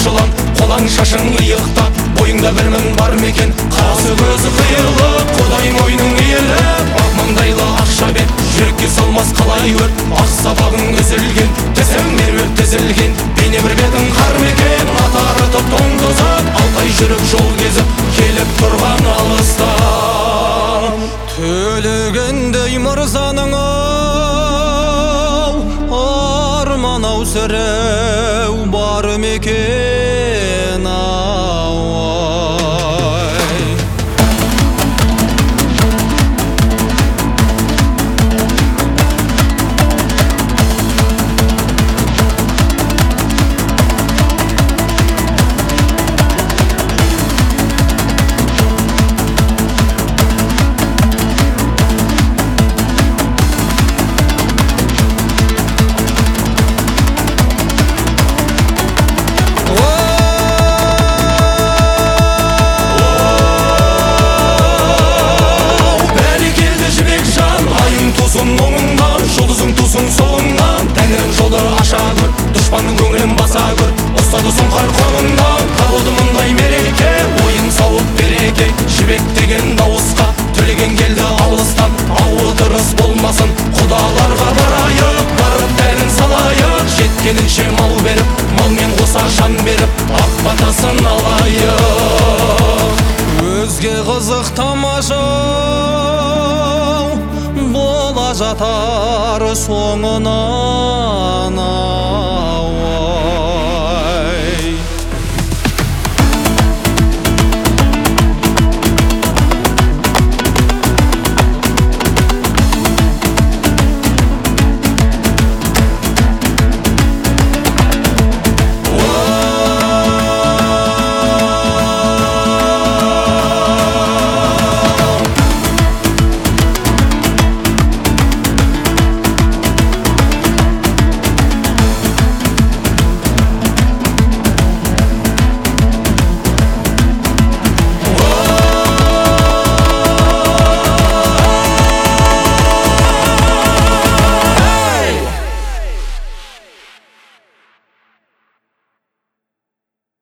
жылан, қолаң шашың иықтап, бойыңда бір мін бар мекен. Қасы көзі қиылы, құдай мойның иіліп, ақ маңдайлы ақша бет, жүрекке салмас қалай өрт. Ақ сапағың үзілген, тізім меруерт тізілген, бейне бір бетің қар мекен. Ат арытып тоң тозып, алтай жүріп жол кезіп, келіп тұрған алыстан. Төлегендей мырзаның ау, арман ау сіреу бар мекен ау. Жұлдызың тусын солыңнан, тәңірім жолды аша көр, дұшпанның көңілін баса көр. Ұстады сұңқар қолыңнан, табылды мұндай мереке, ойын сауық береке. Жібек деген дауысқа төлеген келді алыстан, ауы дұрыс болмасын, құдаларға барайық, барып дәрін салайық. Жеткенінше мал беріп, малмен қоса жан беріп, ақ батасын алайық. Өзге қызық тамаша бола жатар соңынан ау.